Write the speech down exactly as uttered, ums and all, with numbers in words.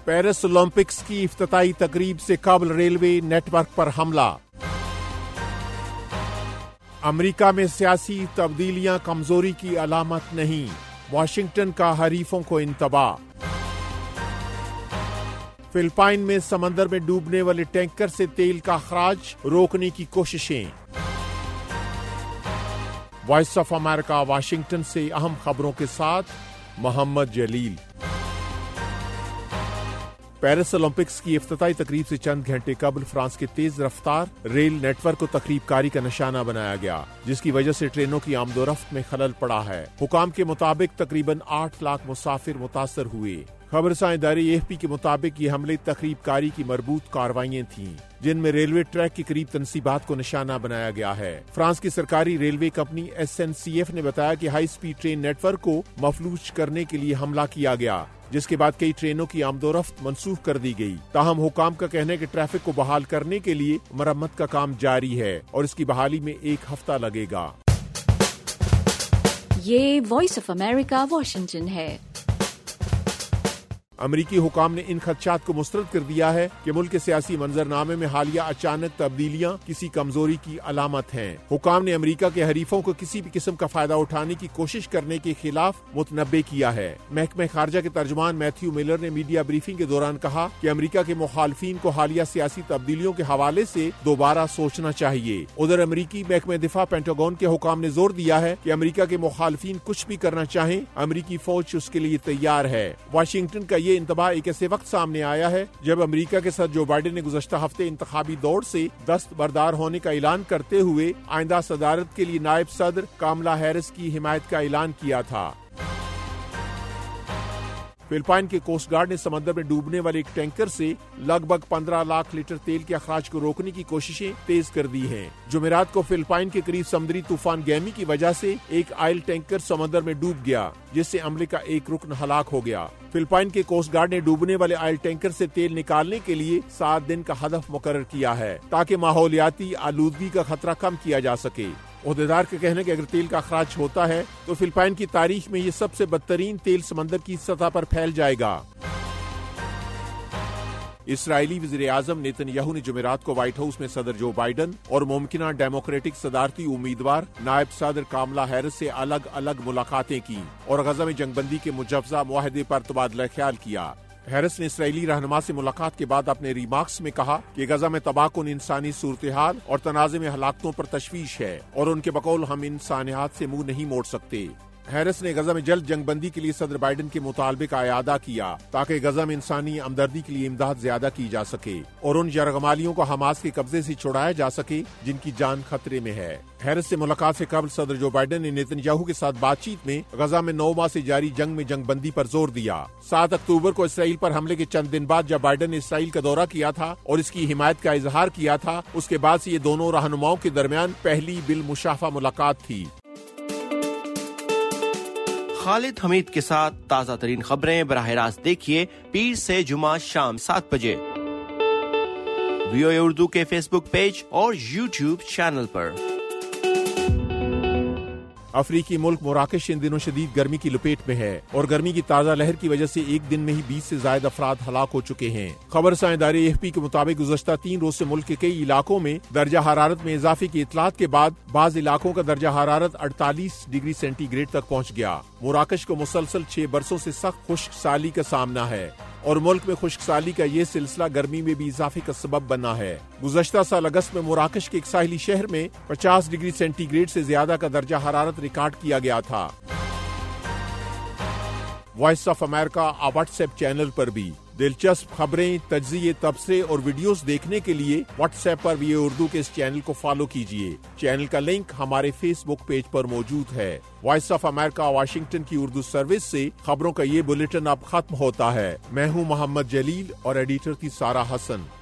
Paris Olympics کی افتتاحی تقریب سے قبل ریلوے نیٹ ورک پر حملہ۔ امریکہ میں سیاسی تبدیلیاں کمزوری کی علامت نہیں، واشنگٹن کا حریفوں کو انتباہ۔ فلپائن میں سمندر میں ڈوبنے والے ٹینکر سے تیل کا اخراج روکنے کی کوششیں۔ وائس آف امریکہ واشنگٹن سے اہم خبروں کے ساتھ محمد جلیل۔ پیرس اولمپکس کی افتتاحی تقریب سے چند گھنٹے قبل فرانس کے تیز رفتار ریل نیٹ ورک کو تقریب کاری کا نشانہ بنایا گیا، جس کی وجہ سے ٹرینوں کی آمد و رفت میں خلل پڑا ہے۔ حکام کے مطابق تقریباً آٹھ لاکھ مسافر متاثر ہوئے۔ خبرساں ادارے اے ایف پی کے مطابق یہ حملے تقریب کاری کی مربوط کارروائیاں تھیں، جن میں ریلوے ٹریک کے قریب تنصیبات کو نشانہ بنایا گیا ہے۔ فرانس کی سرکاری railway company S N C F نے بتایا کہ high speed train network کو مفلوج کرنے کے لیے حملہ کیا گیا، جس کے بعد کئی ٹرینوں کی آمد و رفت منسوخ کر دی گئی۔ تاہم حکام کا کہنا ہے کہ ٹریفک کو بحال کرنے کے لیے مرمت کا کام جاری ہے اور اس کی بحالی میں ایک ہفتہ لگے گا۔ یہ وائس آف امریکہ واشنگٹن ہے۔ امریکی حکام نے ان خدشات کو مسترد کر دیا ہے کہ ملک کے سیاسی منظرنامے میں حالیہ اچانک تبدیلیاں کسی کمزوری کی علامت ہیں۔ حکام نے امریکہ کے حریفوں کو کسی بھی قسم کا فائدہ اٹھانے کی کوشش کرنے کے خلاف متنبع کیا ہے۔ محکمہ خارجہ کے ترجمان میتھیو میلر نے میڈیا بریفنگ کے دوران کہا کہ امریکہ کے مخالفین کو حالیہ سیاسی تبدیلیوں کے حوالے سے دوبارہ سوچنا چاہیے۔ ادھر امریکی محکمہ دفاع پینٹاگون کے حکام نے زور دیا ہے کہ امریکہ کے مخالفین کچھ بھی کرنا چاہیں، امریکی فوج اس کے لیے تیار ہے۔ واشنگٹن کا یہ انتباہ ایک ایسے وقت سامنے آیا ہے جب امریکہ کے صدر جو بائیڈن نے گزشتہ ہفتے انتخابی دوڑ سے دستبردار ہونے کا اعلان کرتے ہوئے آئندہ صدارت کے لیے نائب صدر کاملا ہیرس کی حمایت کا اعلان کیا تھا۔ فلپائن کے کوسٹ گارڈ نے سمندر میں ڈوبنے والے ایک ٹینکر سے لگ بھگ پندرہ لاکھ لیٹر تیل کے اخراج کو روکنے کی کوششیں تیز کر دی ہیں۔ جمعرات کو فلپائن کے قریب سمندری طوفان گیمی کی وجہ سے ایک آئل ٹینکر سمندر میں ڈوب گیا، جس سے عملے کا ایک رکن ہلاک ہو گیا۔ فلپائن کے کوسٹ گارڈ نے ڈوبنے والے آئل ٹینکر سے تیل نکالنے کے لیے سات دن کا ہدف مقرر کیا ہے، تاکہ ماحولیاتی آلودگی کا خطرہ کم کیا جا سکے۔ عہدیدار کا کہنا ہے کہ اگر تیل کا اخراج ہوتا ہے تو فلپائن کی تاریخ میں یہ سب سے بدترین تیل سمندر کی سطح پر پھیل جائے گا۔ اسرائیلی وزیر اعظم نیتن یاہو نے جمعرات کو وائٹ ہاؤس میں صدر جو بائیڈن اور ممکنہ ڈیموکریٹک صدارتی امیدوار نائب صدر کاملا ہیرس سے الگ الگ ملاقاتیں کی اور غزہ میں جنگ بندی کے مجوزہ معاہدے پر تبادلہ خیال کیا۔ ہیرس نے اسرائیلی رہنما سے ملاقات کے بعد اپنے ریمارکس میں کہا کہ غزہ میں تباہ کن انسانی صورتحال اور تنازع میں ہلاکتوں پر تشویش ہے اور ان کے بقول ہم انسانیات سے منہ نہیں موڑ سکتے۔ ہیرس نے غزہ میں جلد جنگ بندی کے لیے صدر بائیڈن کے مطالبے کا اعادہ کیا تاکہ غزہ میں انسانی ہمدردی کے لیے امداد زیادہ کی جا سکے اور ان یرغمالیوں کو حماس کے قبضے سے چھڑایا جا سکے جن کی جان خطرے میں ہے۔ ہیرس سے ملاقات سے قبل صدر جو بائیڈن نے نیتن یاہو کے ساتھ بات چیت میں غزہ میں نو ماہ سے جاری جنگ میں جنگ بندی پر زور دیا۔ سات اکتوبر کو اسرائیل پر حملے کے چند دن بعد جب بائیڈن نے اسرائیل کا دورہ کیا تھا اور اس کی حمایت کا اظہار کیا تھا، اس کے بعد سے یہ دونوں رہنماؤں کے درمیان پہلی بالمشافہ ملاقات تھی۔ خالد حمید کے ساتھ تازہ ترین خبریں براہ راست دیکھیے پیر سے جمعہ شام سات بجے وی او اے اردو کے فیس بک پیج اور یوٹیوب چینل پر۔ افریقی ملک مراکش ان دنوں شدید گرمی کی لپیٹ میں ہے اور گرمی کی تازہ لہر کی وجہ سے ایک دن میں ہی بیس سے زائد افراد ہلاک ہو چکے ہیں۔ خبرساں ادارے اے ایف پی کے مطابق گزشتہ تین روز سے ملک کے کئی علاقوں میں درجہ حرارت میں اضافے کی اطلاعات کے بعد بعض علاقوں کا درجہ حرارت اڑتالیس ڈگری سینٹی گریڈ تک پہنچ گیا۔ مراکش کو مسلسل چھ برسوں سے سخت خشک سالی کا سامنا ہے اور ملک میں خشک سالی کا یہ سلسلہ گرمی میں بھی اضافے کا سبب بنا ہے۔ گزشتہ سال اگست میں مراکش کے ایک ساحلی شہر میں پچاس ڈگری سینٹی گریڈ سے زیادہ کا درجہ حرارت ریکارڈ کیا گیا تھا۔ Voice of America WhatsApp channel پر بھی دلچسپ خبریں، تجزیے، تبصرے اور ویڈیوز دیکھنے کے لیے واٹس ایپ پر وی او اردو کے اس چینل کو فالو کیجیے۔ چینل کا لنک ہمارے فیس بک پیج پر موجود ہے۔ وائس آف امریکہ واشنگٹن کی اردو سروس سے خبروں کا یہ بلیٹن اب ختم ہوتا ہے۔ میں ہوں محمد جلیل اور ایڈیٹر تھی سارہ حسن۔